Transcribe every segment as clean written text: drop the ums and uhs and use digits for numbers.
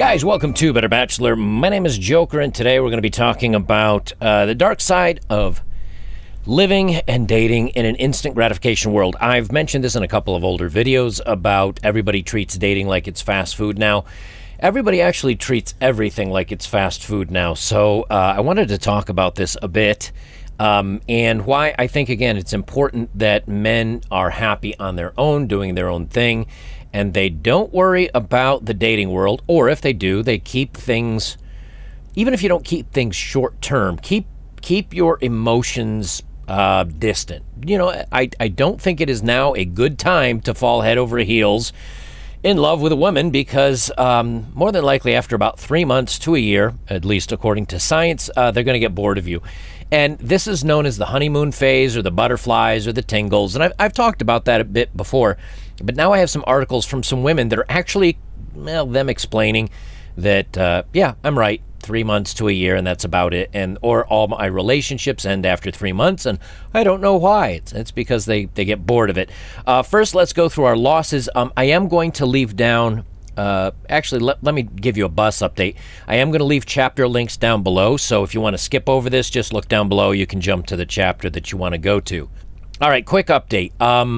Guys, welcome to Better Bachelor. My name is Joker, and today we're going to be talking about the dark side of living and dating in an instant gratification world. I've mentioned this in a couple of older videos about everybody treats dating like it's fast food now. Everybody actually treats everything like it's fast food now. So I wanted to talk about this a bit and why I think, again, it's important that men are happy on their own, doing their own thing, and they don't worry about the dating world, or if they do, they keep things, even if you don't keep things short term, keep your emotions distant. You know, I don't think it is now a good time to fall head over heels in love with a woman because more than likely after about 3 months to a year, at least according to science, they're going to get bored of you. And this is known as the honeymoon phase or the butterflies or the tingles. And I've talked about that a bit before. But now I have some articles from some women that are actually, well, them explaining that, yeah, I'm right, 3 months to a year, and that's about it. Or all my relationships end after 3 months, and I don't know why. It's because they get bored of it. First, let's go through our losses. I am going to leave down, actually, let me give you a bus update. I am going to leave chapter links down below, so if you want to skip over this, just look down below. You can jump to the chapter that you want to go to. All right, quick update.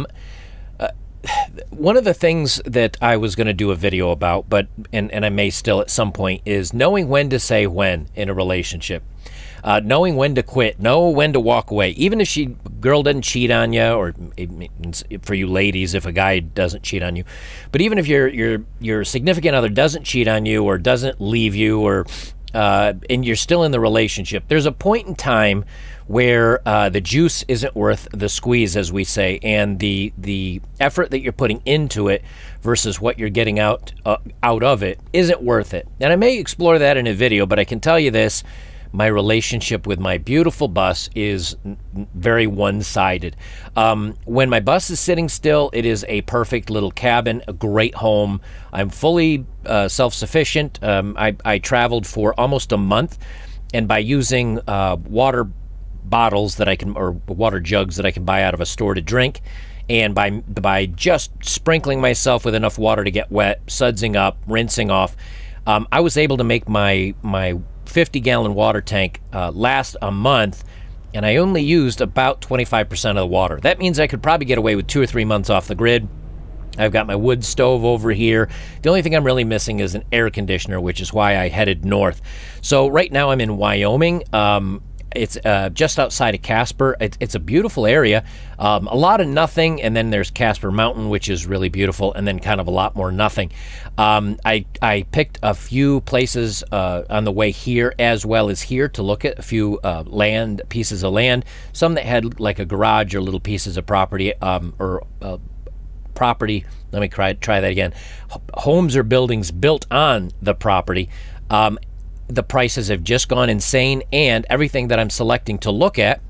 One of the things that I was going to do a video about, and I may still at some point, is knowing when to say when in a relationship. Knowing when to quit, know when to walk away. Even if girl doesn't cheat on you, or for you ladies, if a guy doesn't cheat on you. But even if your significant other doesn't cheat on you or doesn't leave you, or and you're still in the relationship, there's a point in time where the juice isn't worth the squeeze, as we say, and the effort that you're putting into it versus what you're getting out of it isn't worth it. And I may explore that in a video, but I can tell you this: my relationship with my beautiful bus is very one-sided. When my bus is sitting still, it is a perfect little cabin, a great home. I'm fully self-sufficient. I traveled for almost a month, and by using water bottles that I can, or water jugs that I can buy out of a store to drink, and by just sprinkling myself with enough water to get wet, sudsing up, rinsing off, I was able to make my 50-gallon water tank last a month, and I only used about 25% of the water. That means I could probably get away with 2 or 3 months off the grid. I've got my wood stove over here. The only thing I'm really missing is an air conditioner, which is why I headed north. So right now I'm in Wyoming. It's just outside of Casper. It's a beautiful area. A lot of nothing, and then there's Casper Mountain, which is really beautiful, and then kind of a lot more nothing. I picked a few places on the way here as well as here to look at a few pieces of land. Some that had like a garage or little pieces of property, property. Let me try that again. Homes or buildings built on the property. The prices have just gone insane, and everything that I'm selecting to look at,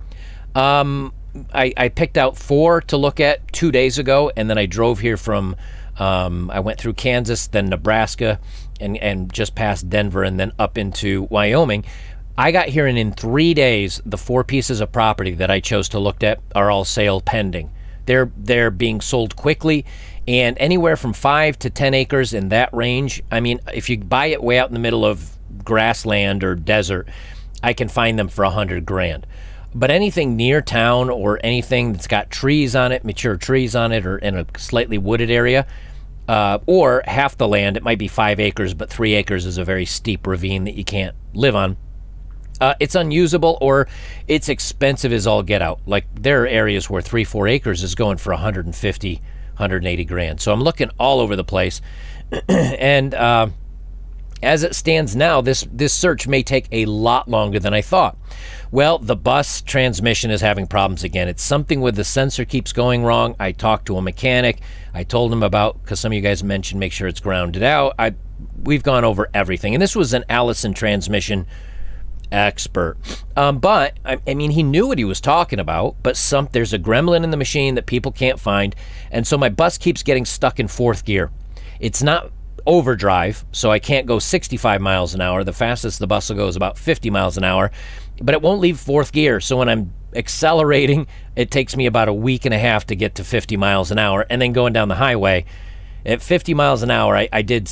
I picked out 4 to look at 2 days ago, and then I drove here from, I went through Kansas, then Nebraska, and just past Denver, and then up into Wyoming. I got here, and in 3 days, the 4 pieces of property that I chose to look at are all sale pending. They're being sold quickly, and anywhere from 5 to 10 acres in that range. I mean, if you buy it way out in the middle of grassland or desert, I can find them for $100 grand. But anything near town or anything that's got trees on it, mature trees on it, or in a slightly wooded area, or half the land, it might be 5 acres, but 3 acres is a very steep ravine that you can't live on. It's unusable, or it's expensive as all get out. Like, there are areas where 3-4 acres is going for 150, 180 grand. So I'm looking all over the place. And as it stands now, this search may take a lot longer than I thought. Well, the bus transmission is having problems again. It's something with the sensor keeps going wrong. I talked to a mechanic. I told him about, because some of you guys mentioned make sure it's grounded out. We've gone over everything. And this was an Allison transmission expert. But, I mean, he knew what he was talking about, but there's a gremlin in the machine that people can't find. And so my bus keeps getting stuck in 4th gear. It's not overdrive, so I can't go 65 miles an hour. The fastest the bus will go is about 50 miles an hour, but it won't leave 4th gear. So when I'm accelerating, it takes me about a week and a half to get to 50 miles an hour, and then going down the highway at 50 miles an hour, I did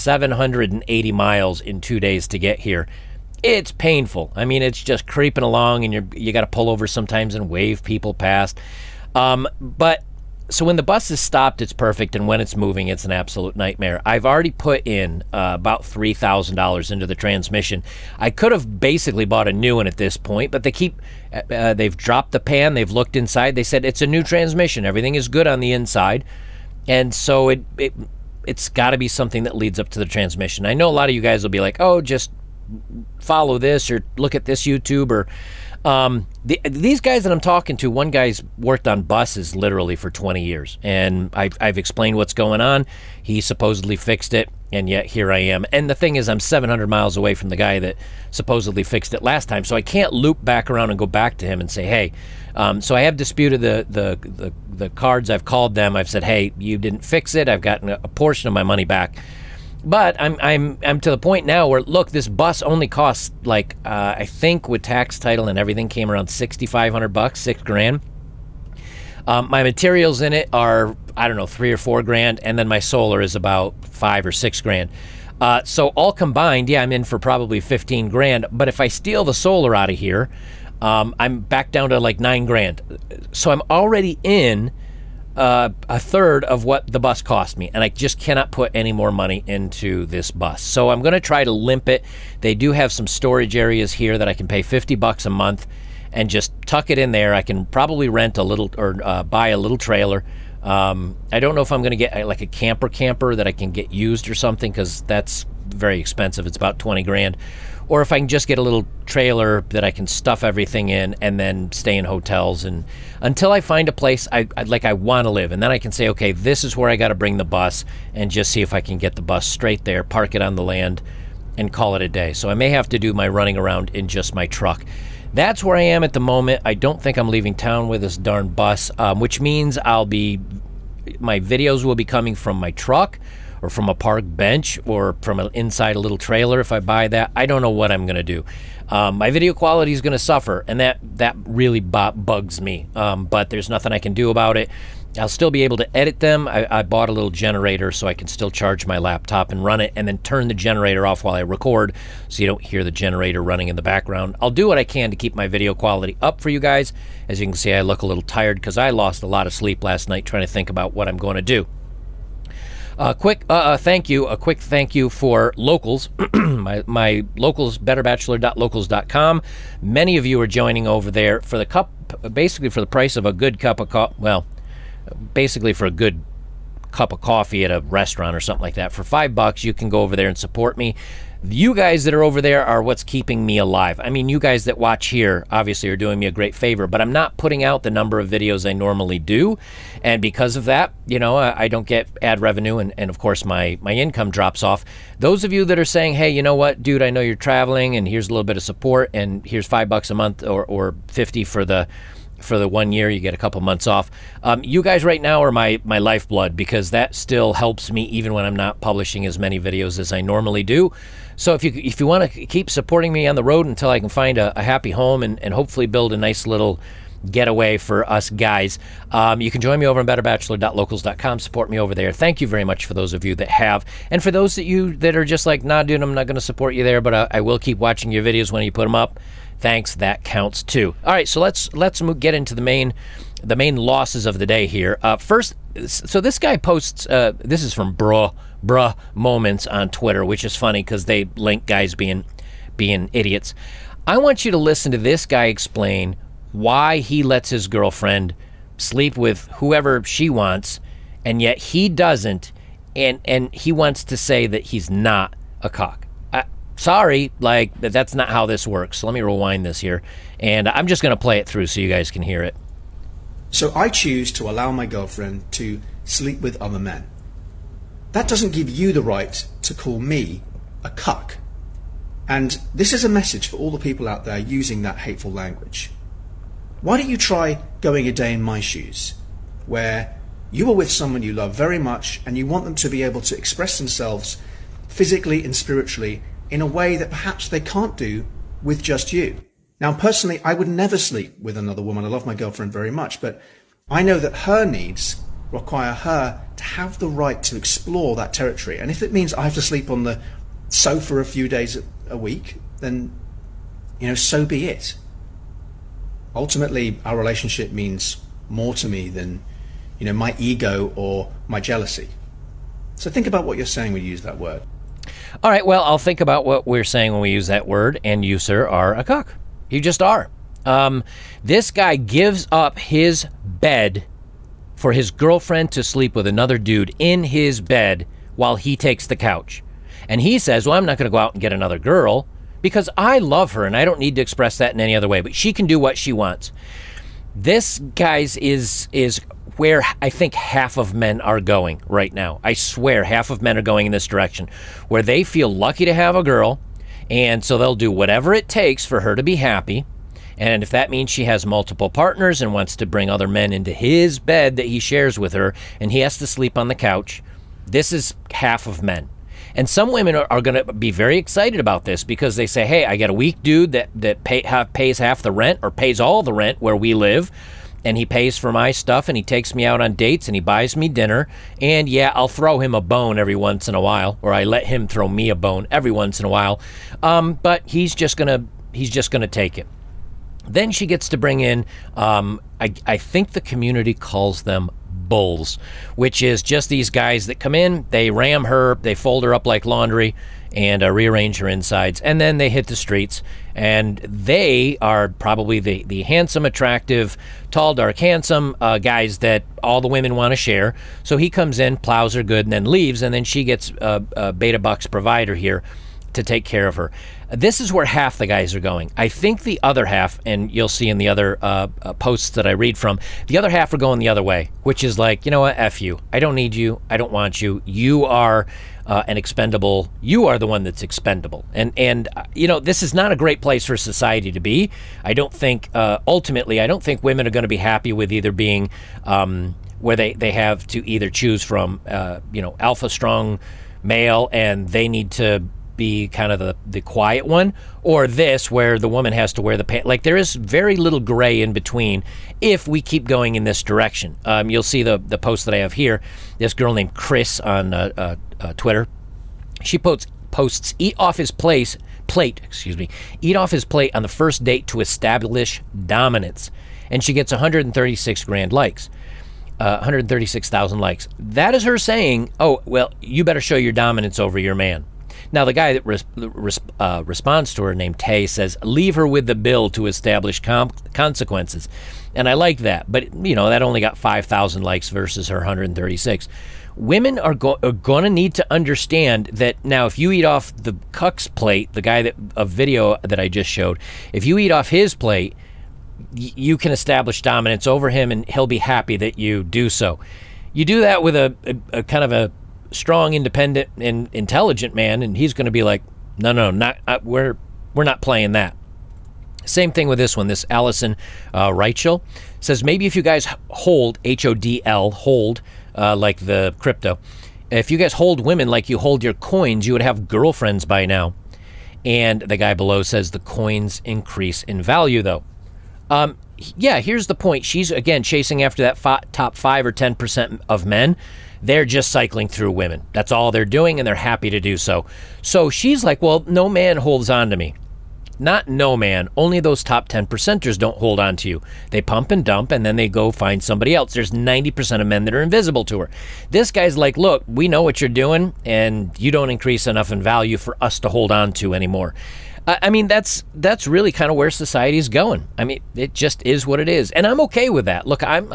780 miles in 2 days to get here. It's painful. I mean, it's just creeping along, and you got to pull over sometimes and wave people past. But so when the bus is stopped, it's perfect, and when it's moving, it's an absolute nightmare. I've already put in about $3,000 into the transmission. I could have basically bought a new one at this point, but they've dropped the pan. They've looked inside. They said it's a new transmission. Everything is good on the inside, and so it's got to be something that leads up to the transmission. I know a lot of you guys will be like, oh, just follow this or look at this YouTube or these guys that I'm talking to. One guy's worked on buses literally for 20 years, and I've explained what's going on. He supposedly fixed it, and yet here I am. And the thing is, I'm 700 miles away from the guy that supposedly fixed it last time, so I can't loop back around and go back to him and say, hey. So I have disputed the cards. I've called them. I've said, hey, you didn't fix it. I've gotten a portion of my money back. But I'm to the point now where, look, this bus only costs like I think with tax, title, and everything came around $6,500, $6,000. My materials in it are, I don't know, $3,000 or $4,000, and then my solar is about $5,000 or $6,000. So all combined, yeah, I'm in for probably $15,000. But if I steal the solar out of here, I'm back down to like $9,000. So I'm already in a third of what the bus cost me, and I just cannot put any more money into this bus. So I'm going to try to limp it. They do have some storage areas here that I can pay $50 a month and just tuck it in there. I can probably rent a little or buy a little trailer. I don't know if I'm going to get like a camper that I can get used or something, because that's very expensive. It's about $20,000. Or if I can just get a little trailer that I can stuff everything in and then stay in hotels, and until I find a place I want to live, and then I can say, okay, this is where I got to bring the bus, and just see if I can get the bus straight there, park it on the land, and call it a day. So I may have to do my running around in just my truck. That's where I am at the moment. I don't think I'm leaving town with this darn bus, which means my videos will be coming from my truck, or from a park bench, or from inside a little trailer if I buy that. I don't know what I'm going to do. My video quality is going to suffer, and that really bugs me. But there's nothing I can do about it. I'll still be able to edit them. I bought a little generator so I can still charge my laptop and run it, and then turn the generator off while I record so you don't hear the generator running in the background. I'll do what I can to keep my video quality up for you guys. As you can see, I look a little tired because I lost a lot of sleep last night trying to think about what I'm going to do. A quick thank you for Locals. my Locals, betterbachelor.locals.com. Many of you are joining over there for the basically for the price of a good cup of coffee. Well, basically for a good cup of coffee at a restaurant or something like that. For $5, you can go over there and support me. You guys that are over there are what's keeping me alive. I mean, you guys that watch here obviously are doing me a great favor, but I'm not putting out the number of videos I normally do. And because of that, you know, I don't get ad revenue, and of course my income drops off. Those of you that are saying, hey, you know what, dude, I know you're traveling, and here's a little bit of support, and here's $5 a month or 50 for the 1 year, you get a couple months off. You guys right now are my lifeblood, because that still helps me even when I'm not publishing as many videos as I normally do. So if you want to keep supporting me on the road until I can find a happy home and hopefully build a nice little getaway for us guys, you can join me over on betterbachelor.locals.com. Support me over there. Thank you very much for those of you that have, and for those that are just like, nah, dude, I'm not going to support you there, but I will keep watching your videos when you put them up. Thanks, that counts too. All right, so let's get into the main losses of the day here. First, so this guy posts. This is from bruh moments on Twitter, which is funny because they link guys being idiots. I want you to listen to this guy explain why he lets his girlfriend sleep with whoever she wants, and yet he doesn't, and he wants to say that he's not a cock. Sorry, like, that's not how this works. So let me rewind this here, and I'm just going to play it through so you guys can hear it. So I choose to allow my girlfriend to sleep with other men. That doesn't give you the right to call me a cuck. And this is a message for all the people out there using that hateful language. Why don't you try going a day in my shoes, where you are with someone you love very much and you want them to be able to express themselves physically and spiritually in a way that perhaps they can't do with just you. Now, personally, I would never sleep with another woman. I love my girlfriend very much, but I know that her needs require her to have the right to explore that territory. And if it means I have to sleep on the sofa a few days a week, then, so be it. Ultimately, our relationship means more to me than, my ego or my jealousy. So think about what you're saying when you use that word. All right, well, I'll think about what we're saying when we use that word, and you, sir, are a cuck. You just are. This guy gives up his bed for his girlfriend to sleep with another dude in his bed while he takes the couch. And he says, well, I'm not going to go out and get another girl because I love her and I don't need to express that in any other way, but she can do what she wants. This, guys, is where I think half of men are going right now. I swear half of men are going in this direction, where they feel lucky to have a girl, and so they'll do whatever it takes for her to be happy. And if that means she has multiple partners and wants to bring other men into his bed that he shares with her, and he has to sleep on the couch, this is half of men. And some women are going to be very excited about this because they say, hey, I got a weak dude that pays half the rent or pays all the rent where we live, and he pays for my stuff, and he takes me out on dates, and he buys me dinner, and yeah, I'll throw him a bone every once in a while, or I let him throw me a bone every once in a while, but he's just gonna take it. Then she gets to bring in, I think the community calls them bulls, which is just these guys that come in, they ram her, they fold her up like laundry, and rearrange her insides, and then they hit the streets, and they are probably the handsome, attractive, tall, dark, handsome guys that all the women want to share. So he comes in, plows her good, and then leaves, and then she gets a Beta Bucks provider here to take care of her. This is where half the guys are going. I think the other half, and you'll see in the other posts that I read from, the other half are going the other way, which is like, you know what, F you. I don't need you. I don't want you. You are an expendable. You are the one that's expendable. And this is not a great place for society to be. I don't think, ultimately, I don't think women are going to be happy with either being where they have to either choose from, alpha strong male and they need to be kind of the quiet one, or this where the woman has to wear the pants. Like, there is very little gray in between if we keep going in this direction. You'll see the post that I have here. This girl named Chris on Twitter. She posts eat off his plate, eat off his plate on the first date to establish dominance. And she gets 136 grand likes. 136,000 likes. That is her saying, oh, well, you better show your dominance over your man. Now, the guy that responds to her, named Tay, says, leave her with the bill to establish consequences. And I like that. But, that only got 5,000 likes versus her 136. Women are going to need to understand that now if you eat off the cuck's plate, the guy a video that I just showed, if you eat off his plate, you can establish dominance over him and he'll be happy that you do so. You do that with a kind of a strong, independent, and intelligent man, and he's going to be like, no, not we're not playing that. Same thing with this one. This Allison Reichel says, maybe if you guys hold, HODL, hold, like the crypto, if you guys hold women like you hold your coins, you would have girlfriends by now. And the guy below says the coins increase in value, though. Yeah, here's the point. She's, again, chasing after that top 5 or 10% of men. They're just cycling through women. That's all they're doing, and they're happy to do so. So she's like, well, no man holds on to me. Not no man. Only those top 10%ers don't hold on to you. They pump and dump, and then they go find somebody else. There's 90% of men that are invisible to her. This guy's like, look, we know what you're doing, and you don't increase enough in value for us to hold on to anymore. I mean, that's really kind of where society's going. I mean, it just is what it is, and I'm okay with that. Look, I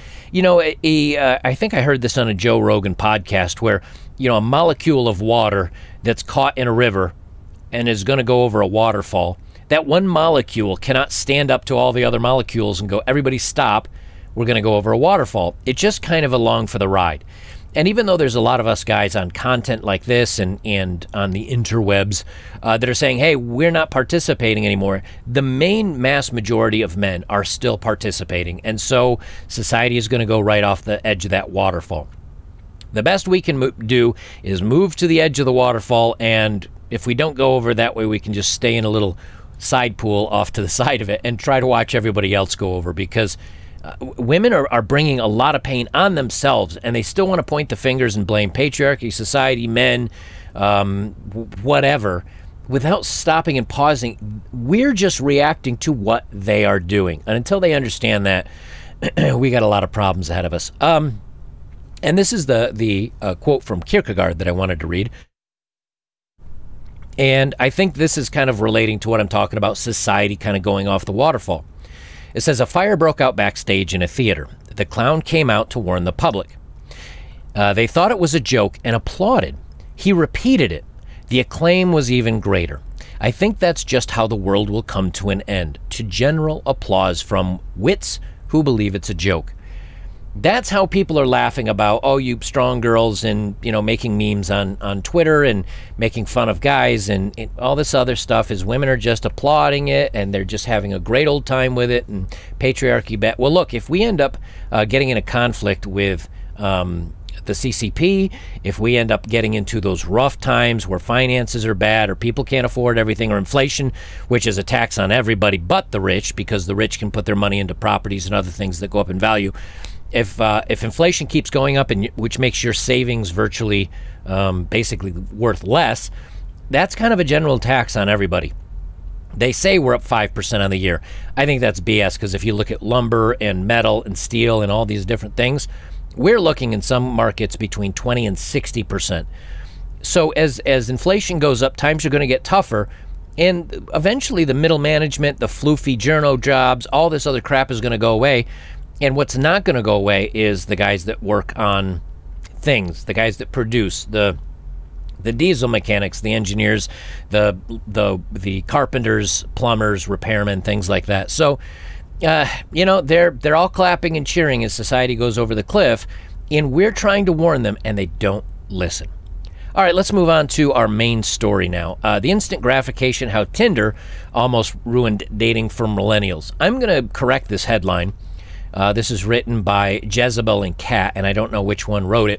think I heard this on a Joe Rogan podcast where, a molecule of water that's caught in a river and is going to go over a waterfall. That one molecule cannot stand up to all the other molecules and go, everybody stop, we're going to go over a waterfall. It's just kind of along for the ride. And even though there's a lot of us guys on content like this and on the interwebs that are saying, hey, we're not participating anymore, the main mass majority of men are still participating. And so society is going to go right off the edge of that waterfall. The best we can do is move to the edge of the waterfall, and if we don't go over that way, we can just stay in a little side pool off to the side of it and try to watch everybody else go over, because Women are bringing a lot of pain on themselves, and they still want to point the fingers and blame patriarchy, society, men, whatever, without stopping and pausing. We're just reacting to what they are doing. And until they understand that, we got a lot of problems ahead of us. And this is the quote from Kierkegaard that I wanted to read. And I think this is kind of relating to what I'm talking about, society kind of going off the waterfall. It says, a fire broke out backstage in a theater. The clown came out to warn the public. They thought it was a joke and applauded. He repeated it. The acclaim was even greater. I think that's just how the world will come to an end, to general applause from wits who believe it's a joke. That's how people are laughing about, oh, you strong girls, and, you know, making memes on Twitter and making fun of guys and all this other stuff, is women are just applauding it and they're just having a great old time with it, and patriarchy bet. Well, look, if we end up getting in a conflict with the CCP, if we end up getting into those rough times where finances are bad or people can't afford everything, or inflation, which is a tax on everybody but the rich, because the rich can put their money into properties and other things that go up in value. If inflation keeps going up, and which makes your savings virtually basically worth less, that's kind of a general tax on everybody. They say we're up 5% on the year. I think that's BS, because if you look at lumber and metal and steel and all these different things, we're looking in some markets between 20 and 60%. So as inflation goes up, times are going to get tougher, and eventually the middle management, the floofy journo jobs, all this other crap is going to go away. And what's not going to go away is the guys that work on things, the guys that produce, the diesel mechanics, the engineers, the carpenters, plumbers, repairmen, things like that. So, you know, they're all clapping and cheering as society goes over the cliff, and we're trying to warn them, and they don't listen. All right, let's move on to our main story now. The instant gratification, how Tinder almost ruined dating for millennials. I'm going to correct this headline. This is written by Jezebel and Kat, and I don't know which one wrote it.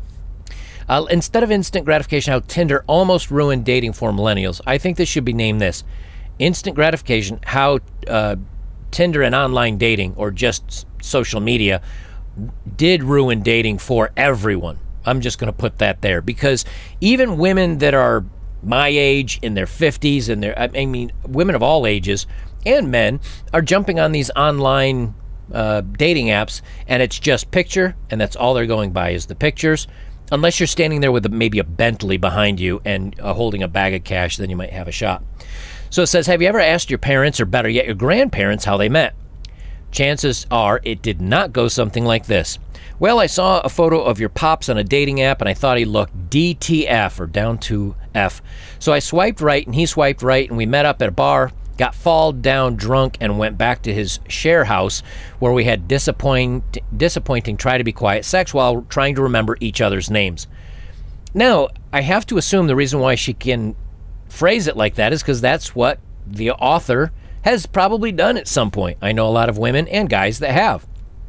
Instead of instant gratification, how Tinder almost ruined dating for millennials, I think this should be named this. Instant gratification, how Tinder and online dating, or just social media, did ruin dating for everyone. I'm just going to put that there, because even women that are my age, in their 50s, and I mean, women of all ages, and men, are jumping on these online dating apps, and it's just picture, and that's all they're going by is the pictures. Unless you're standing there with maybe a Bentley behind you and holding a bag of cash, then you might have a shot. So it says, have you ever asked your parents, or better yet, your grandparents, how they met? Chances are it did not go something like this. Well, I saw a photo of your pops on a dating app, and I thought he looked DTF, or down to F. So I swiped right, and he swiped right, and we met up at a bar, got fall down drunk, and went back to his share house, where we had disappointing try to be quiet sex while trying to remember each other's names. Now, I have to assume the reason why she can phrase it like that is because that's what the author has probably done at some point. I know a lot of women and guys that have.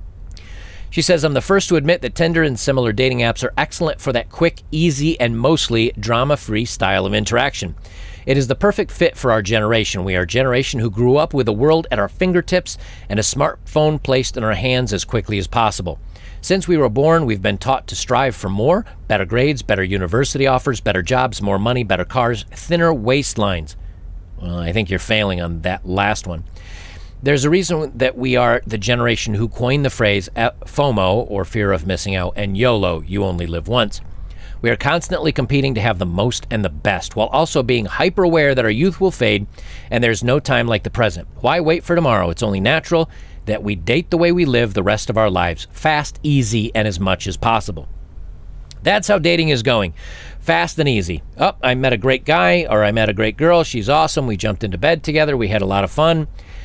She says, I'm the first to admit that Tinder and similar dating apps are excellent for that quick, easy, and mostly drama-free style of interaction. It is the perfect fit for our generation. We are a generation who grew up with the world at our fingertips and a smartphone placed in our hands as quickly as possible. Since we were born, we've been taught to strive for more, better grades, better university offers, better jobs, more money, better cars, thinner waistlines. Well, I think you're failing on that last one. There's a reason that we are the generation who coined the phrase FOMO, or fear of missing out, and YOLO, you only live once. We are constantly competing to have the most and the best, while also being hyper-aware that our youth will fade and there's no time like the present. Why wait for tomorrow? It's only natural that we date the way we live the rest of our lives. Fast, easy, and as much as possible. That's how dating is going. Fast and easy. Oh, I met a great guy, or I met a great girl. She's awesome. We jumped into bed together. We had a lot of fun.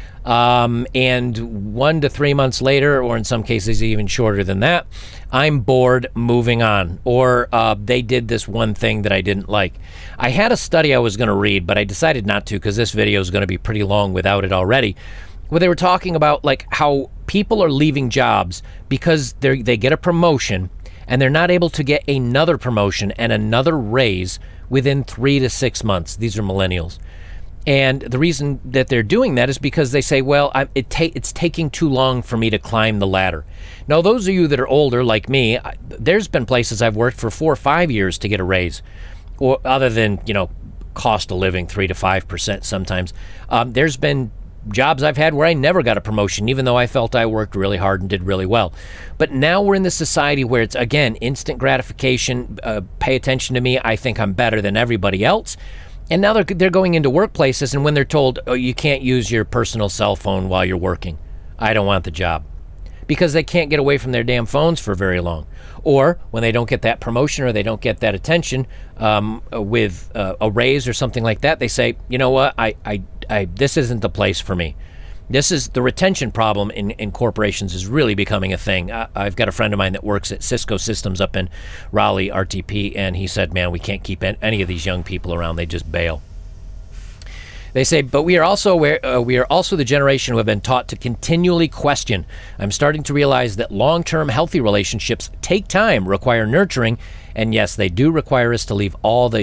And 1 to 3 months later, or in some cases even shorter than that, I'm bored, moving on. Or they did this one thing that I didn't like. I had a study I was going to read, but I decided not to because this video is going to be pretty long without it already, where they were talking about like how people are leaving jobs because they get a promotion and they're not able to get another promotion and another raise within 3 to 6 months. These are millennials. And the reason that they're doing that is because they say, well, it's taking too long for me to climb the ladder. Now, those of you that are older, like me, there's been places I've worked for 4 or 5 years to get a raise, or other than, cost of living 3 to 5% sometimes. There's been jobs I've had where I never got a promotion, even though I felt I worked really hard and did really well. But now we're in this society where it's, again, instant gratification. Pay attention to me. I think I'm better than everybody else. And now they're going into workplaces, and when they're told, oh, you can't use your personal cell phone while you're working, I don't want the job. Because they can't get away from their damn phones for very long. Or when they don't get that promotion or they don't get that attention with a raise or something like that, they say, you know what, this isn't the place for me. This is the retention problem in corporations is really becoming a thing. I've got a friend of mine that works at Cisco Systems up in Raleigh, RTP, and he said, man, we can't keep any of these young people around. They just bail. They say, but we are also aware, we are also the generation who have been taught to continually question. I'm starting to realize that long-term healthy relationships take time, require nurturing, and yes, they do require us to leave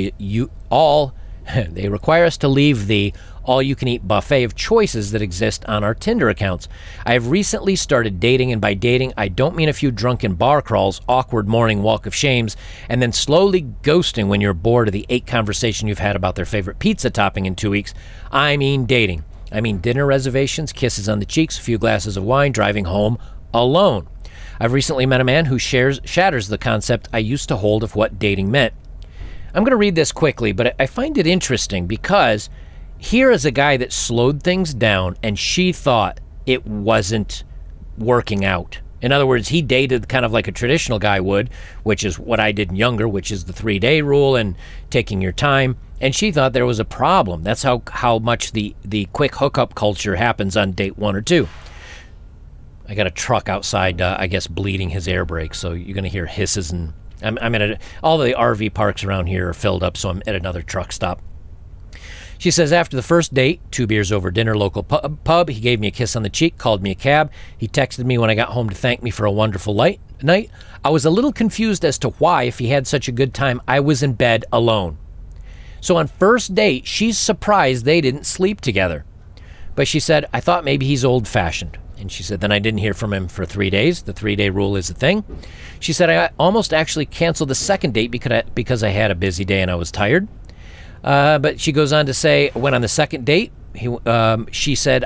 they require us to leave the all-you-can-eat buffet of choices that exist on our Tinder accounts. I have recently started dating, and by dating, I don't mean a few drunken bar crawls, awkward morning walk of shames, and then slowly ghosting when you're bored of the 8 conversation you've had about their favorite pizza topping in 2 weeks. I mean dating. I mean dinner reservations, kisses on the cheeks, a few glasses of wine, driving home alone. I've recently met a man who shatters the concept I used to hold of what dating meant. I'm going to read this quickly, but I find it interesting because here is a guy that slowed things down and she thought it wasn't working out. In other words, he dated kind of like a traditional guy would, which is what I did younger, which is the 3-day rule and taking your time. And she thought there was a problem. That's how much the quick hookup culture happens on date 1 or 2. I got a truck outside, I guess, bleeding his air brake, so you're going to hear hisses and I'm at all the RV parks around here are filled up, so I'm at another truck stop. She says, after the first date, 2 beers over dinner, local pub, he gave me a kiss on the cheek, called me a cab. He texted me when I got home to thank me for a wonderful night. I was a little confused as to why, if he had such a good time, I was in bed alone. So on first date, she's surprised they didn't sleep together. But she said, I thought maybe he's old-fashioned. And she said, then I didn't hear from him for 3 days. The 3-day rule is a thing. She said, I almost actually canceled the second date because I had a busy day and I was tired. But she goes on to say, when on the second date, she said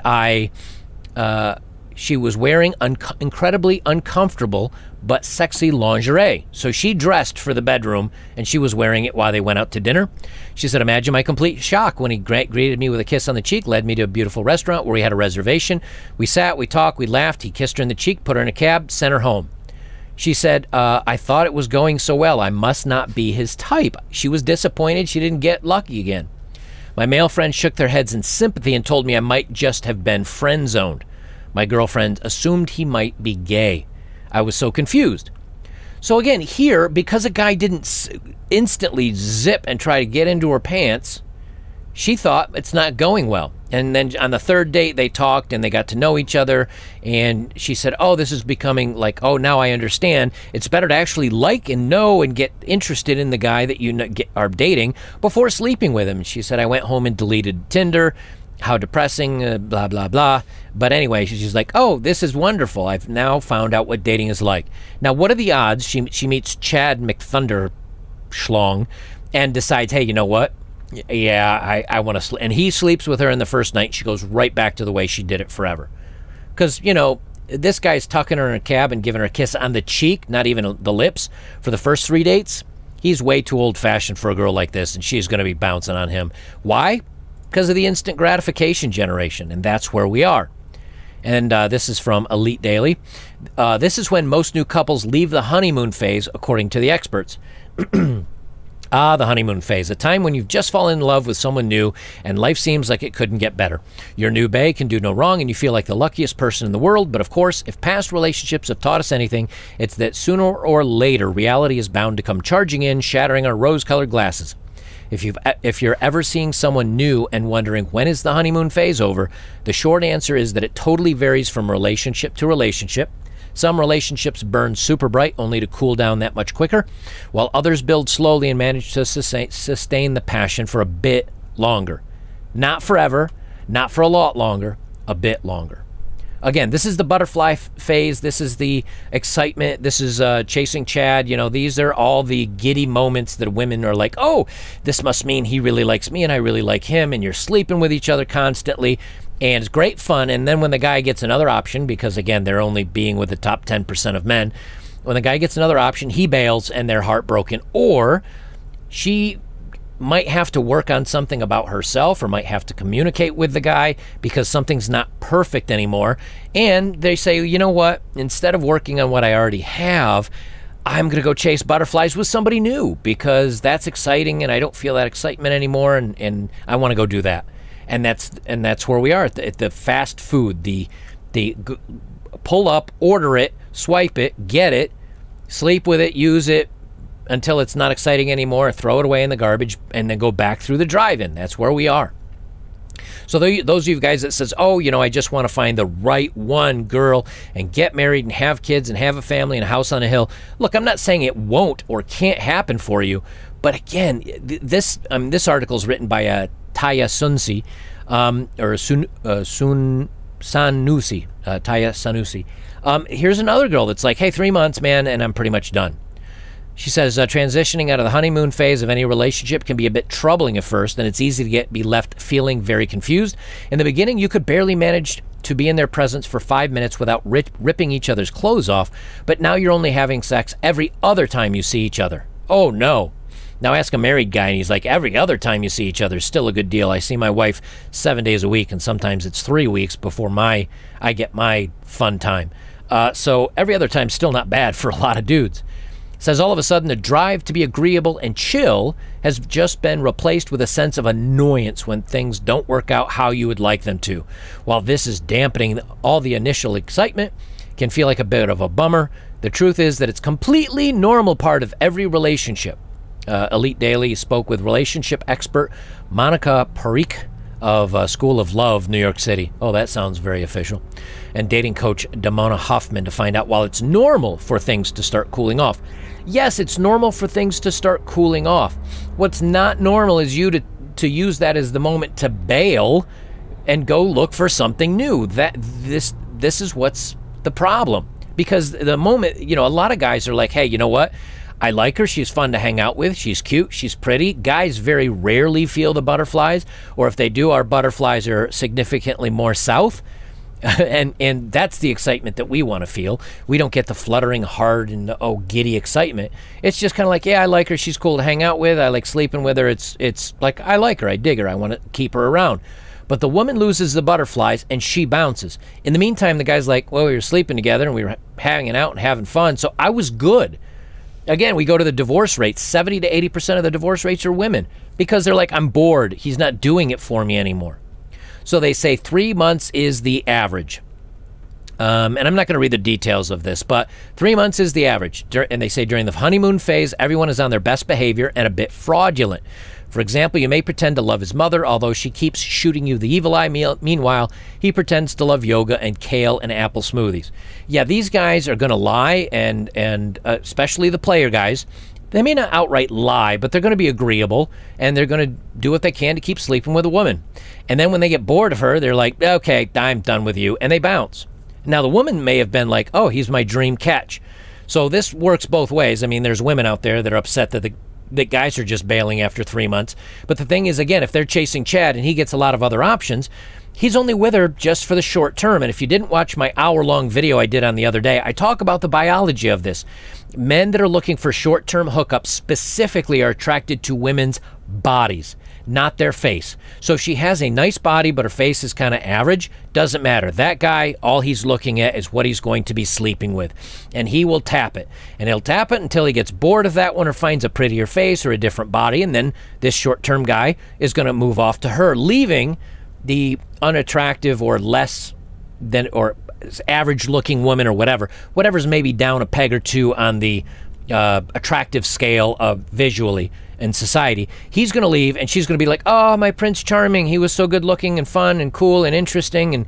she was wearing incredibly uncomfortable but sexy lingerie. So she dressed for the bedroom, and she was wearing it while they went out to dinner. She said, imagine my complete shock when he greeted me with a kiss on the cheek, led me to a beautiful restaurant where we had a reservation. We sat, we talked, we laughed. He kissed her in the cheek, put her in a cab, sent her home. She said, I thought it was going so well. I must not be his type. She was disappointed she didn't get lucky again. My male friends shook their heads in sympathy and told me I might just have been friend-zoned. My girlfriend assumed he might be gay. I was so confused. So again, here, because a guy didn't instantly zip and try to get into her pants, she thought it's not going well. And then on the third date, they talked and they got to know each other. And she said, oh, this is becoming like, oh, now I understand. It's better to actually like and know and get interested in the guy that you are dating before sleeping with him. She said, I went home and deleted Tinder. How depressing, blah, blah, blah. But anyway, she's like, oh, this is wonderful. I've now found out what dating is like. Now, what are the odds she meets Chad McThunder Schlong and decides, hey, you know what? Yeah, I want to sleep. And he sleeps with her in the first night. She goes right back to the way she did it forever. Because, this guy's tucking her in a cab and giving her a kiss on the cheek, not even the lips, for the first 3 dates. He's way too old-fashioned for a girl like this, and she's going to be bouncing on him. Why? Because of the instant gratification generation, and that's where we are. And this is from Elite Daily. This is when most new couples leave the honeymoon phase, according to the experts. The honeymoon phase, a time when you've just fallen in love with someone new and life seems like it couldn't get better. Your new bae can do no wrong and you feel like the luckiest person in the world, but of course, if past relationships have taught us anything, it's that sooner or later, reality is bound to come charging in, shattering our rose-colored glasses. If you're ever seeing someone new and wondering when is the honeymoon phase over, the short answer is that it totally varies from relationship to relationship. Some relationships burn super bright only to cool down that much quicker, while others build slowly and manage to sustain the passion for a bit longer. Not forever, not for a lot longer, a bit longer. Again, this is the butterfly phase. This is the excitement. This is chasing Chad. You know, these are all the giddy moments that women are like, oh, this must mean he really likes me and I really like him. And you're sleeping with each other constantly. And it's great fun. And then when the guy gets another option, because again, they're only being with the top 10% of men, when the guy gets another option, he bails and they're heartbroken. Or she might have to work on something about herself or might have to communicate with the guy because something's not perfect anymore. And they say, you know what, instead of working on what I already have, I'm going to go chase butterflies with somebody new because that's exciting and I don't feel that excitement anymore, and I want to go do that. And that's where we are at the fast food, the pull up, order it, swipe it, get it, sleep with it, use it, until it's not exciting anymore, throw it away in the garbage, and then go back through the drive-in. That's where we are. So those of you guys that says, oh, you know, I just want to find the right one girl and get married and have kids and have a family and a house on a hill. Look, I'm not saying it won't or can't happen for you. But again, this article is written by Taya Sanusi, Taya Sanusi. Here's another girl that's like, hey, 3 months, man, and I'm pretty much done. She says, transitioning out of the honeymoon phase of any relationship can be a bit troubling at first, and it's easy to be left feeling very confused. In the beginning, you could barely manage to be in their presence for 5 minutes without ripping each other's clothes off, but now you're only having sex every other time you see each other. Oh, no. Now ask a married guy, and he's like, every other time you see each other is still a good deal. I see my wife 7 days a week, and sometimes it's 3 weeks before I get my fun time. So every other time's still not bad for a lot of dudes. Says all of a sudden the drive to be agreeable and chill has just been replaced with a sense of annoyance when things don't work out how you would like them to. While this is dampening all the initial excitement, can feel like a bit of a bummer, the truth is that it's completely normal part of every relationship. Elite Daily spoke with relationship expert Monica Parikh of School of Love, New York City. Oh, that sounds very official. And dating coach Damona Hoffman to find out while it's normal for things to start cooling off. Yes, it's normal for things to start cooling off. What's not normal is you to use that as the moment to bail and go look for something new. This is what's the problem. Because the moment, you know, a lot of guys are like, hey, you know what? I like her. She's fun to hang out with. She's cute. She's pretty. Guys very rarely feel the butterflies, or if they do, our butterflies are significantly more south. And that's the excitement that we want to feel. We don't get the fluttering hard and giddy excitement. It's just kind of like, yeah, I like her. She's cool to hang out with. I like sleeping with her. It's like, I like her. I dig her. I want to keep her around. But the woman loses the butterflies and she bounces. In the meantime, the guy's like, well, we were sleeping together and we were hanging out and having fun, so I was good. Again, we go to the divorce rates. 70 to 80% of the divorce rates are women because they're like, I'm bored. He's not doing it for me anymore. So they say 3 months is the average. And I'm not going to read the details of this, but 3 months is the average. And they say during the honeymoon phase, everyone is on their best behavior and a bit fraudulent. For example, you may pretend to love his mother, although she keeps shooting you the evil eye. Meanwhile, he pretends to love yoga and kale and apple smoothies. Yeah, these guys are going to lie, and especially the player guys. They may not outright lie, but they're going to be agreeable, and they're going to do what they can to keep sleeping with a woman. And then when they get bored of her, they're like, okay, I'm done with you, and they bounce. Now, the woman may have been like, oh, he's my dream catch. So this works both ways. I mean, there's women out there that are upset that guys are just bailing after 3 months. But the thing is, again, if they're chasing Chad and he gets a lot of other options, he's only with her just for the short term. And if you didn't watch my hour-long video I did on the other day, I talk about the biology of this. Men that are looking for short-term hookups specifically are attracted to women's bodies, not their face. So if she has a nice body but her face is kind of average, doesn't matter. That guy, all he's looking at is what he's going to be sleeping with. And he will tap it. And he'll tap it until he gets bored of that one or finds a prettier face or a different body. And then this short-term guy is going to move off to her, leaving the unattractive or less than or average looking woman or whatever's maybe down a peg or two on the attractive scale of visually in society. He's going to leave and she's going to be like, oh, my Prince Charming, he was so good looking and fun and cool and interesting,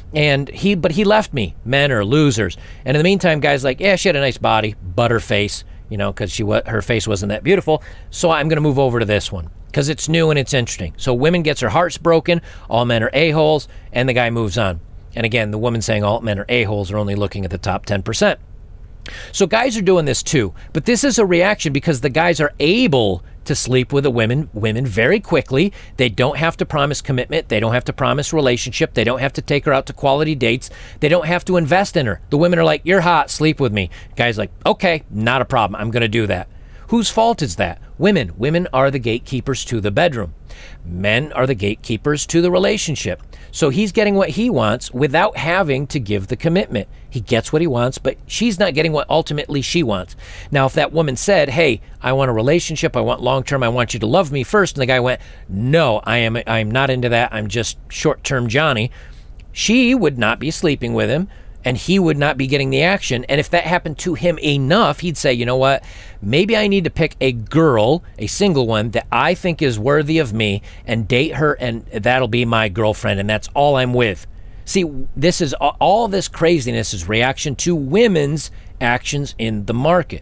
but he left me. Men are losers. And in the meantime, guys like, yeah, she had a nice body, but her face, because her face wasn't that beautiful, so I'm going to move over to this one. because it's new and it's interesting. So women gets her hearts broken, all men are a-holes, and the guy moves on. And again, the woman saying all men are a-holes are only looking at the top 10%. So guys are doing this too, but this is a reaction because the guys are able to sleep with the women very quickly. They don't have to promise commitment. They don't have to promise relationship. They don't have to take her out to quality dates. They don't have to invest in her. The women are like, you're hot, sleep with me. Guys like, okay, not a problem. I'm going to do that. Whose fault is that? Women. Women are the gatekeepers to the bedroom. Men are the gatekeepers to the relationship. So he's getting what he wants without having to give the commitment. He gets what he wants, but she's not getting what ultimately she wants. Now, if that woman said, hey, I want a relationship, I want long-term, I want you to love me first, and the guy went, no, I'm not into that, I'm just short-term Johnny, she would not be sleeping with him, and he would not be getting the action. And if that happened to him enough, he'd say, you know what, maybe I need to pick a girl, a single one, that I think is worthy of me and date her, and that'll be my girlfriend, and that's all I'm with. See, this is all this craziness is reaction to women's actions in the market.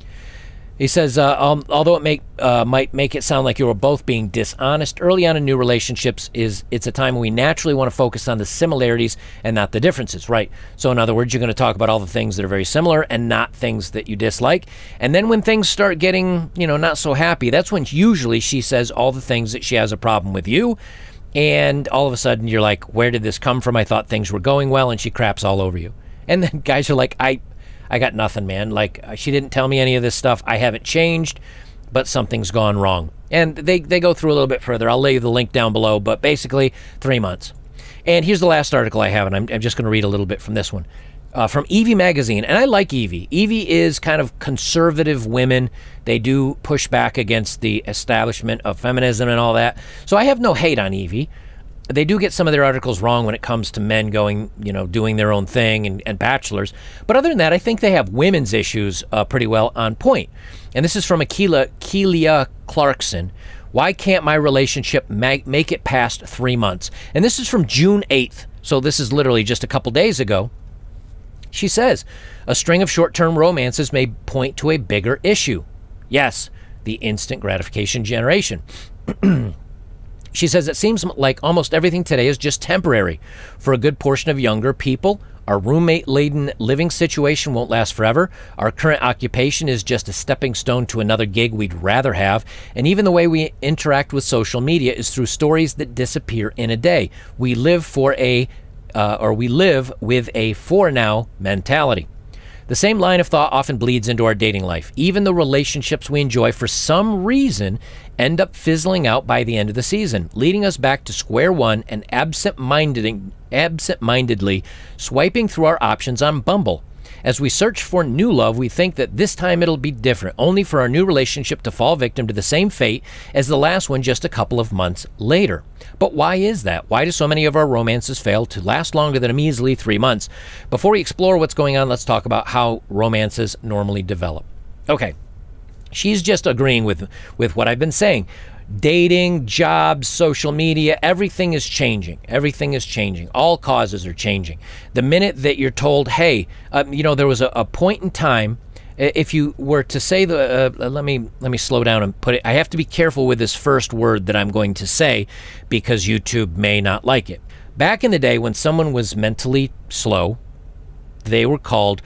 He says, although it might make it sound like you were both being dishonest, early on in new relationships it's a time when we naturally want to focus on the similarities and not the differences, right? So in other words, you're going to talk about all the things that are very similar and not things that you dislike. And then when things start getting, not so happy, that's when usually she says all the things that she has a problem with you. And all of a sudden you're like, where did this come from? I thought things were going well, and she craps all over you. And then guys are like, I got nothing, man. Like, she didn't tell me any of this stuff. I haven't changed, but something's gone wrong. And they go through a little bit further. I'll lay the link down below, but basically 3 months. And here's the last article I have, and I'm just going to read a little bit from this one. From Evie Magazine, and I like Evie. Evie is kind of conservative women. They do push back against the establishment of feminism and all that. So I have no hate on Evie. They do get some of their articles wrong when it comes to men going, doing their own thing and bachelors. But other than that, I think they have women's issues pretty well on point. And this is from Kelia Clarkson. Why can't my relationship make it past 3 months? And this is from June 8th. So this is literally just a couple days ago. She says, a string of short-term romances may point to a bigger issue. Yes, the instant gratification generation. She says it seems like almost everything today is just temporary. For a good portion of younger people, our roommate-laden living situation won't last forever. Our current occupation is just a stepping stone to another gig we'd rather have. And even the way we interact with social media is through stories that disappear in a day. We live with a for now mentality. The same line of thought often bleeds into our dating life. Even the relationships we enjoy for some reason end up fizzling out by the end of the season, leading us back to square one and absent-mindedly swiping through our options on Bumble. As we search for new love, we think that this time it'll be different, only for our new relationship to fall victim to the same fate as the last one just a couple of months later. But why is that? Why do so many of our romances fail to last longer than a measly 3 months? Before we explore what's going on, let's talk about how romances normally develop. Okay, she's just agreeing with what I've been saying. Dating, jobs, social media, everything is changing. Everything is changing. All causes are changing. The minute that you're told, hey, there was a point in time, if you were to say let me slow down and put it. I have to be careful with this first word that I'm going to say because YouTube may not like it. Back in the day when someone was mentally slow, they were called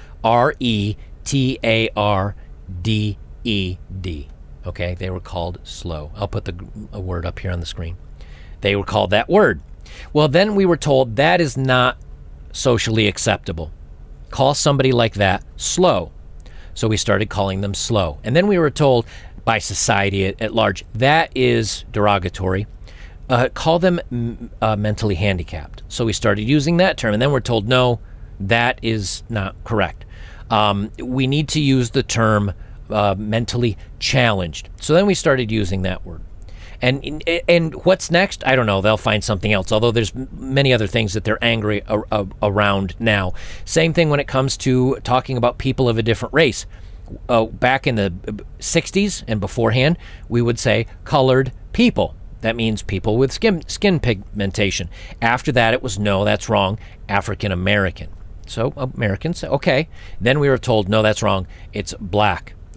retarded. Okay, they were called slow. I'll put a word up here on the screen. They were called that word. Well, then we were told that is not socially acceptable. Call somebody like that slow. So we started calling them slow. And then we were told by society at large, that is derogatory. Call them mentally handicapped. So we started using that term. And then we're told, no, that is not correct. We need to use the term mentally challenged. So then we started using that word. And what's next? I don't know. They'll find something else, although there's many other things that they're angry around now. Same thing when it comes to talking about people of a different race. Back in the 60s and beforehand, we would say colored people. That means people with skin pigmentation. After that, it was, no, that's wrong, African American. So Americans, okay. Then we were told, no, that's wrong, it's black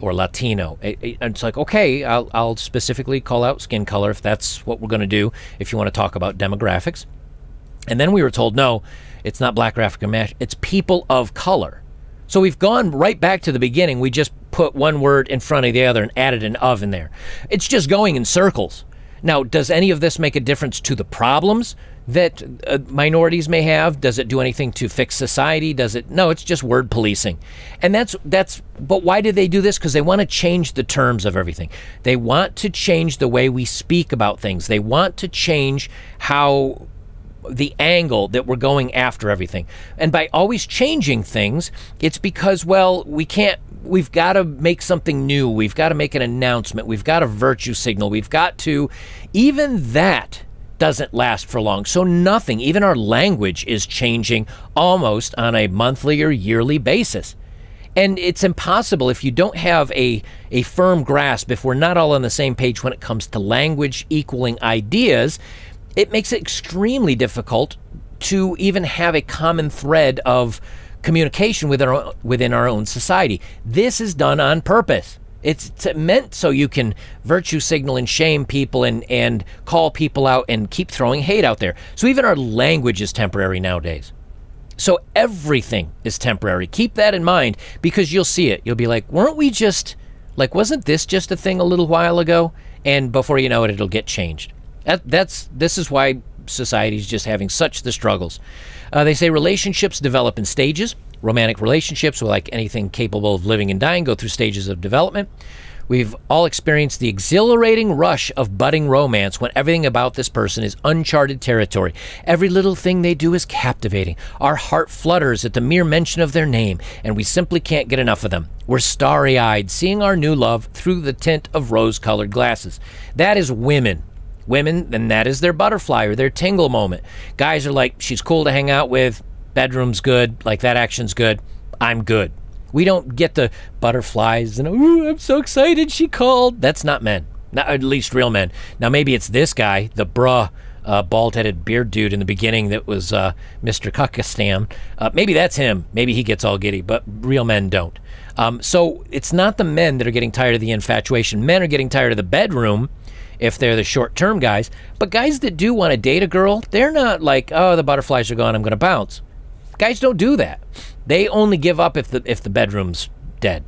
or Latino. And it's like, okay, I'll specifically call out skin color if that's what we're going to do, if you want to talk about demographics. And then we were told, no, it's not black or African American, it's people of color. So we've gone right back to the beginning. We just put one word in front of the other and added an of in there. It's just going in circles. Now, does any of this make a difference to the problems that minorities may have? Does it do anything to fix society? Does it? No, it's just word policing. And but why did they do this? Because they want to change the terms of everything. They want to change the way we speak about things. They want to change how the angle that we're going after everything. And by always changing things, it's because, well, we've got to make something new. We've got to make an announcement. We've got a virtue signal. We've got to, even that doesn't last for long. So nothing, even our language is changing almost on a monthly or yearly basis. And it's impossible if you don't have a firm grasp, if we're not all on the same page when it comes to language equaling ideas. It makes it extremely difficult to even have a common thread of communication within our own society. This is done on purpose. It's meant so you can virtue signal and shame people and call people out and keep throwing hate out there. So even our language is temporary nowadays. So everything is temporary. Keep that in mind, because you'll see it. You'll be like, wasn't this just a thing a little while ago? And before you know it, it'll get changed. This is why society is just having such the struggles. They say relationships develop in stages. Romantic relationships, like anything capable of living and dying, go through stages of development. We've all experienced the exhilarating rush of budding romance when everything about this person is uncharted territory. Every little thing they do is captivating. Our heart flutters at the mere mention of their name, and we simply can't get enough of them. We're starry-eyed, seeing our new love through the tint of rose-colored glasses. That is women. Women, and that is their butterfly or their tingle moment. Guys are like, she's cool to hang out with, bedroom's good, like that action's good, I'm good. We don't get the butterflies and, ooh, I'm so excited she called. That's not men, not at least real men. Now maybe it's this guy, the bald-headed beard dude in the beginning that was Mr. Cuckastam. Maybe that's him. Maybe he gets all giddy, but real men don't. So it's not the men that are getting tired of the infatuation. Men are getting tired of the bedroom, if they're the short-term guys. But guys that do want to date a girl, they're not like, oh, the butterflies are gone, I'm going to bounce. Guys don't do that. They only give up if the bedroom's dead.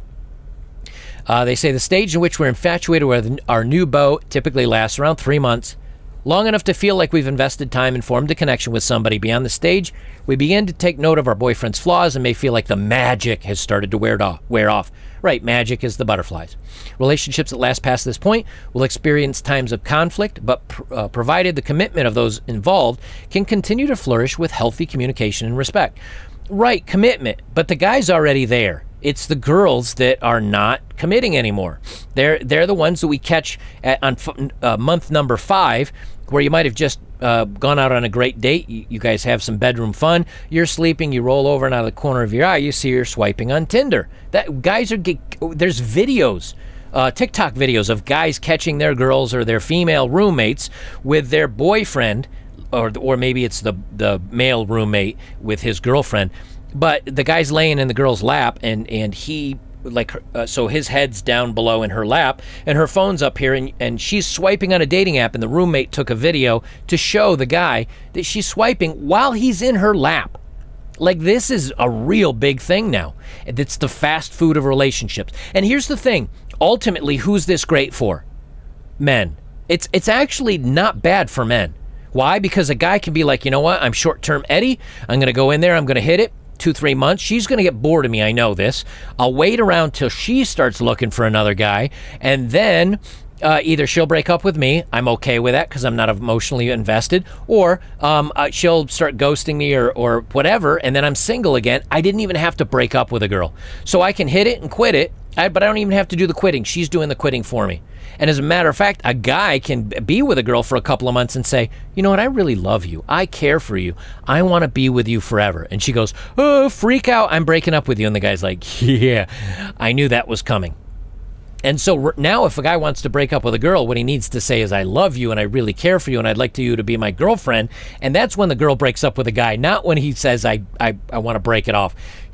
They say the stage in which we're infatuated with our new beau typically lasts around 3 months, long enough to feel like we've invested time and formed a connection with somebody. Beyond the stage, we begin to take note of our boyfriend's flaws and may feel like the magic has started to wear off. Right, magic is the butterflies. Relationships that last past this point will experience times of conflict, but provided the commitment of those involved can continue to flourish with healthy communication and respect. Right, commitment, but the guy's already there. It's the girls that are not committing anymore. They're the ones that we catch on month number 5, where you might have just gone out on a great date. You guys have some bedroom fun. You're sleeping. You roll over, and out of the corner of your eye, you see her swiping on Tinder. There's videos, TikTok videos of guys catching their girls or their female roommates with their boyfriend, or maybe it's the male roommate with his girlfriend. But the guy's laying in the girl's lap, and he, so his head's down below in her lap, and her phone's up here, and she's swiping on a dating app, and the roommate took a video to show the guy that she's swiping while he's in her lap. Like, this is a real big thing now. It's the fast food of relationships. And here's the thing. Ultimately, who's this great for? Men. It's actually not bad for men. Why? Because a guy can be like, you know what? I'm short-term Eddie. I'm going to go in there. I'm going to hit it. 2-3 months. She's going to get bored of me. I know this. I'll wait around till she starts looking for another guy. And then either she'll break up with me. I'm okay with that because I'm not emotionally invested. Or she'll start ghosting me or whatever. And then I'm single again. I didn't even have to break up with a girl. So I can hit it and quit it. But I don't even have to do the quitting. She's doing the quitting for me. And as a matter of fact, a guy can be with a girl for a couple of months and say, you know what, I really love you. I care for you. I want to be with you forever. And she goes, oh, freak out. I'm breaking up with you. And the guy's like, yeah, I knew that was coming. And so now if a guy wants to break up with a girl, what he needs to say is, I love you and I really care for you and I'd like you to be my girlfriend. And that's when the girl breaks up with a guy, not when he says, I want to break it off.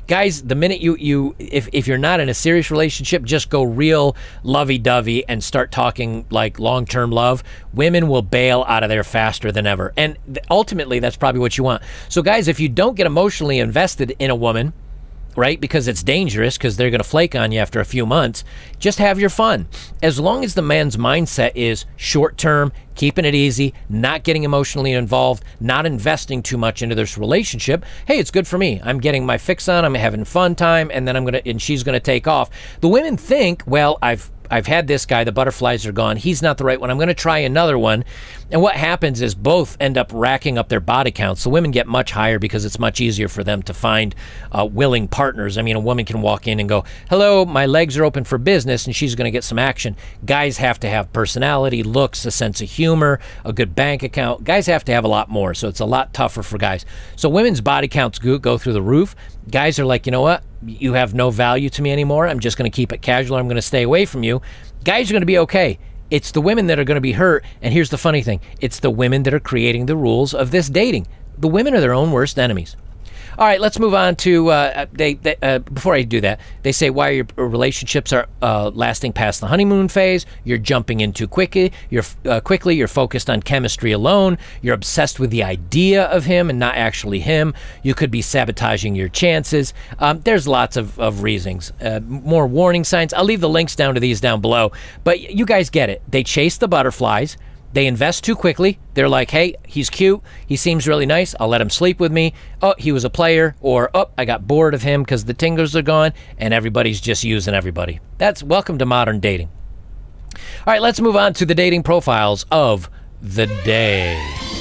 Guys, the minute if you're not in a serious relationship, just go real lovey-dovey and start talking like long-term love. Women will bail out of there faster than ever. And ultimately, that's probably what you want. So guys, if you don't get emotionally invested in a woman, right, because it's dangerous, because they're going to flake on you after a few months, just have your fun. As long as the man's mindset is short-term, keeping it easy, not getting emotionally involved, not investing too much into this relationship, hey, it's good for me. I'm getting my fix on, I'm having fun time, and then she's gonna take off. The women think, well, I've had this guy, the butterflies are gone, he's not the right one, I'm going to try another one. And what happens is both end up racking up their body counts. The women get much higher because it's much easier for them to find willing partners. I mean, a woman can walk in and go, hello, my legs are open for business, and she's going to get some action. Guys have to have personality, looks, a sense of humor, a good bank account. Guys have to have a lot more, so it's a lot tougher for guys. So women's body counts go through the roof. Guys are like, you know what? You have no value to me anymore. I'm just going to keep it casual. I'm going to stay away from you. Guys are going to be okay. It's the women that are going to be hurt. And here's the funny thing. It's the women that are creating the rules of this dating. The women are their own worst enemies. All right, let's move on to, before I do that, they say why your relationships are lasting past the honeymoon phase. You're jumping in too quickly. You're focused on chemistry alone. You're obsessed with the idea of him and not actually him. You could be sabotaging your chances. There's lots of reasons. More warning signs. I'll leave the links down to these down below. But you guys get it. They chase the butterflies. They invest too quickly. They're like, hey, he's cute. He seems really nice. I'll let him sleep with me. Oh, he was a player. Or, oh, I got bored of him because the tingles are gone. And everybody's just using everybody. That's welcome to modern dating. All right, let's move on to the dating profiles of the day.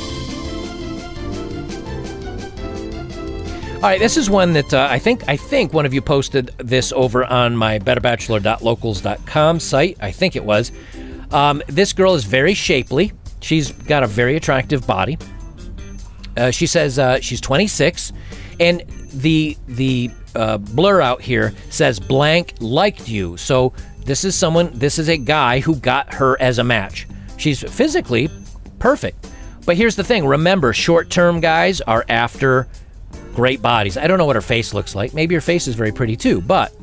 All right, this is one that I think one of you posted this over on my betterbachelor.locals.com site. I think it was. This girl is very shapely. She's got a very attractive body. She says she's 26, and the blur out here says blank liked you. So this is a guy who got her as a match. She's physically perfect. But here's the thing. Remember, short-term guys are after great bodies. I don't know what her face looks like. Maybe her face is very pretty too, but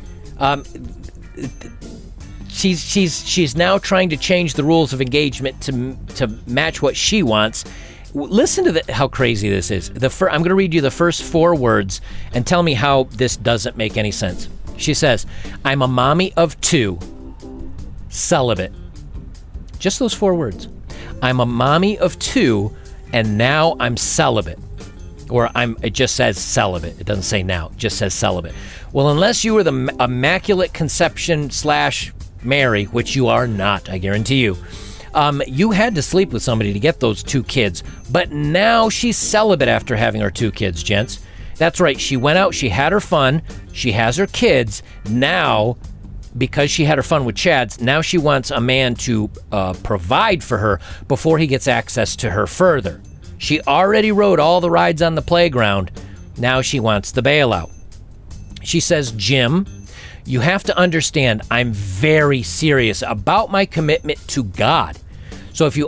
she's now trying to change the rules of engagement to match what she wants. Listen to how crazy this is. I'm going to read you the first 4 words and tell me how this doesn't make any sense. She says, I'm a mommy of 2, celibate. Just those 4 words. I'm a mommy of 2, and now I'm celibate. Or it just says celibate. It doesn't say now. It just says celibate. Well, unless you were the Immaculate Conception / Mary, which you are not, I guarantee you. You had to sleep with somebody to get those 2 kids. But now she's celibate after having her 2 kids, gents. That's right. She went out. She had her fun. She has her kids. Now, because she had her fun with Chads, now she wants a man to provide for her before he gets access to her further. She already rode all the rides on the playground. Now she wants the bailout. She says, Jim, you have to understand I'm very serious about my commitment to God. So if you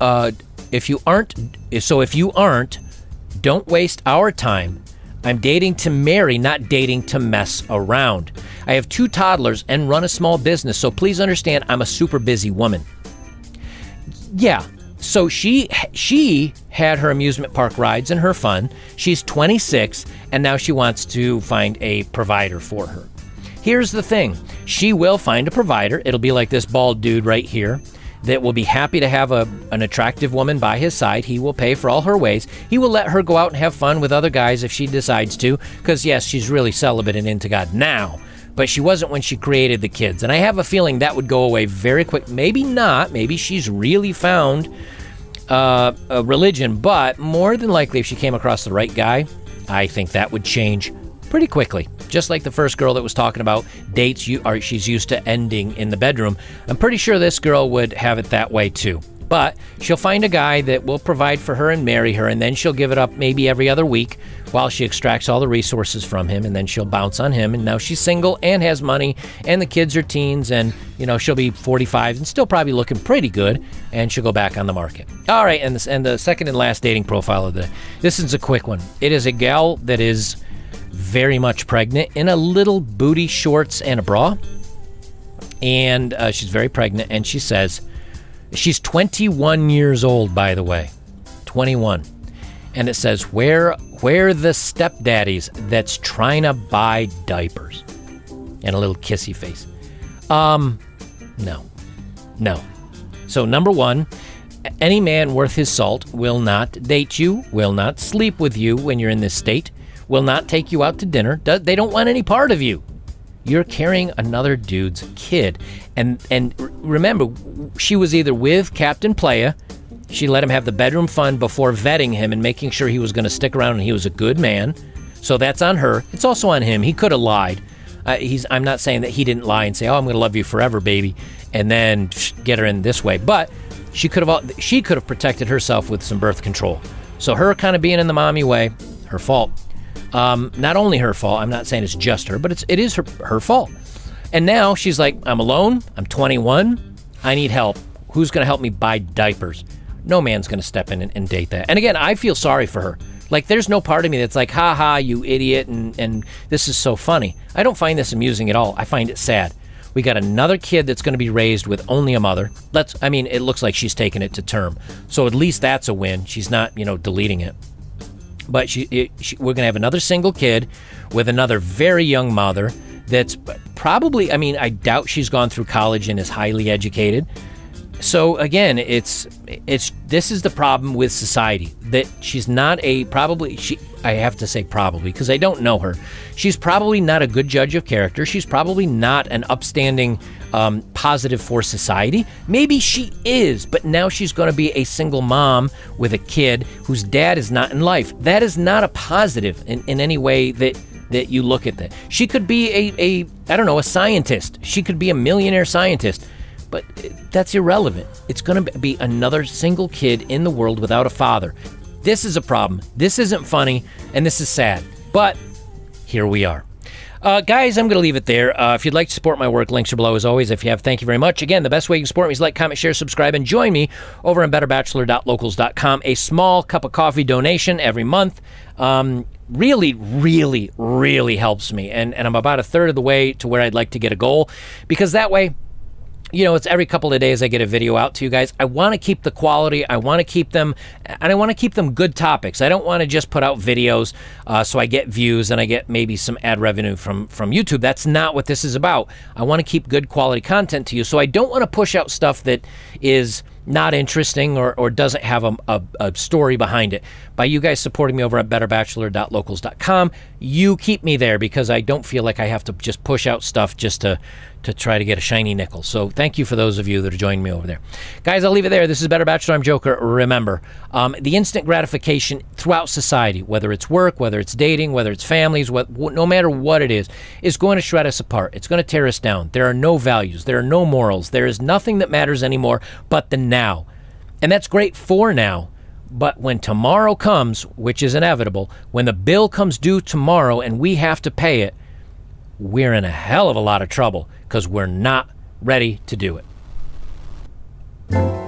aren't, don't waste our time. I'm dating to marry, not dating to mess around. I have 2 toddlers and run a small business, so please understand I'm a super busy woman. Yeah. So she had her amusement park rides and her fun. She's 26, and now she wants to find a provider for her. Here's the thing. She will find a provider. It'll be like this bald dude right here that will be happy to have an attractive woman by his side. He will pay for all her ways. He will let her go out and have fun with other guys if she decides to, because, yes, she's really celibate and into God now. But she wasn't when she created the kids. And I have a feeling that would go away very quick. Maybe not. Maybe she's really found a religion. But more than likely, if she came across the right guy, I think that would change pretty quickly. Just like the first girl that was talking about dates she's used to ending in the bedroom. I'm pretty sure this girl would have it that way too. But she'll find a guy that will provide for her and marry her, and then she'll give it up maybe every other week while she extracts all the resources from him, and then she'll bounce on him, and now she's single and has money, and the kids are teens, and she'll be 45 and still probably looking pretty good, and she'll go back on the market. All right, and the second and last dating profile of the day. This is a quick one. It is a gal that is very much pregnant, in a little booty shorts and a bra. And she's very pregnant, and she says, she's 21 years old, by the way. 21. And it says, where the stepdaddies that's trying to buy diapers? And a little kissy face. No. So number one, any man worth his salt will not date you, will not sleep with you when you're in this state, will not take you out to dinner. They don't want any part of you. You're carrying another dude's kid. And remember, she was either with Captain Playa, she let him have the bedroom fun before vetting him and making sure he was going to stick around and he was a good man. So that's on her. It's also on him. He could have lied. I'm not saying that he didn't lie and say, "Oh, I'm going to love you forever, baby," and then get her in this way. But she could have protected herself with some birth control. So her kind of being in the mommy way, her fault. Not only her fault. I'm not saying it's just her, but it is her fault. And now she's like, I'm alone. I'm 21. I need help. Who's going to help me buy diapers? No man's going to step in and date that. And again, I feel sorry for her. Like, there's no part of me that's like, ha ha, you idiot, and this is so funny. I don't find this amusing at all. I find it sad. We got another kid that's going to be raised with only a mother. It looks like she's taking it to term. So at least that's a win. She's not, deleting it. But we're going to have another single kid with another very young mother that's probably, I doubt she's gone through college and is highly educated. So again, this is the problem with society, that she's not I have to say probably because I don't know her. She's probably not a good judge of character. She's probably not an upstanding positive for society. Maybe she is, but now she's going to be a single mom with a kid whose dad is not in life. That is not a positive in any way that you look at that. She could be a scientist. She could be a millionaire scientist. But that's irrelevant. It's going to be another single kid in the world without a father. This is a problem. This isn't funny, and this is sad. But here we are. Guys, I'm going to leave it there. If you'd like to support my work, links are below as always. If you have, thank you very much. Again, the best way you can support me is like, comment, share, subscribe, and join me over on betterbachelor.locals.com. A small cup of coffee donation every month really, really, really helps me. And I'm about a third of the way to where I'd like to get a goal, because that way, it's every couple of days I get a video out to you guys. I want to keep the quality. I want to keep them, and I want to keep them good topics. I don't want to just put out videos so I get views and I get maybe some ad revenue from YouTube. That's not what this is about. I want to keep good quality content to you. So I don't want to push out stuff that is not interesting or doesn't have a story behind it. By you guys supporting me over at betterbachelor.locals.com, you keep me there, because I don't feel like I have to just push out stuff just to try to get a shiny nickel. So thank you for those of you that are joining me over there. Guys, I'll leave it there. This is Better Bachelor. I'm Joker. Remember, the instant gratification throughout society, whether it's work, whether it's dating, whether it's families, no matter what it is going to shred us apart. It's going to tear us down. There are no values. There are no morals. There is nothing that matters anymore but the now. And that's great for now. But when tomorrow comes, which is inevitable, when the bill comes due tomorrow and we have to pay it, we're in a hell of a lot of trouble, because we're not ready to do it.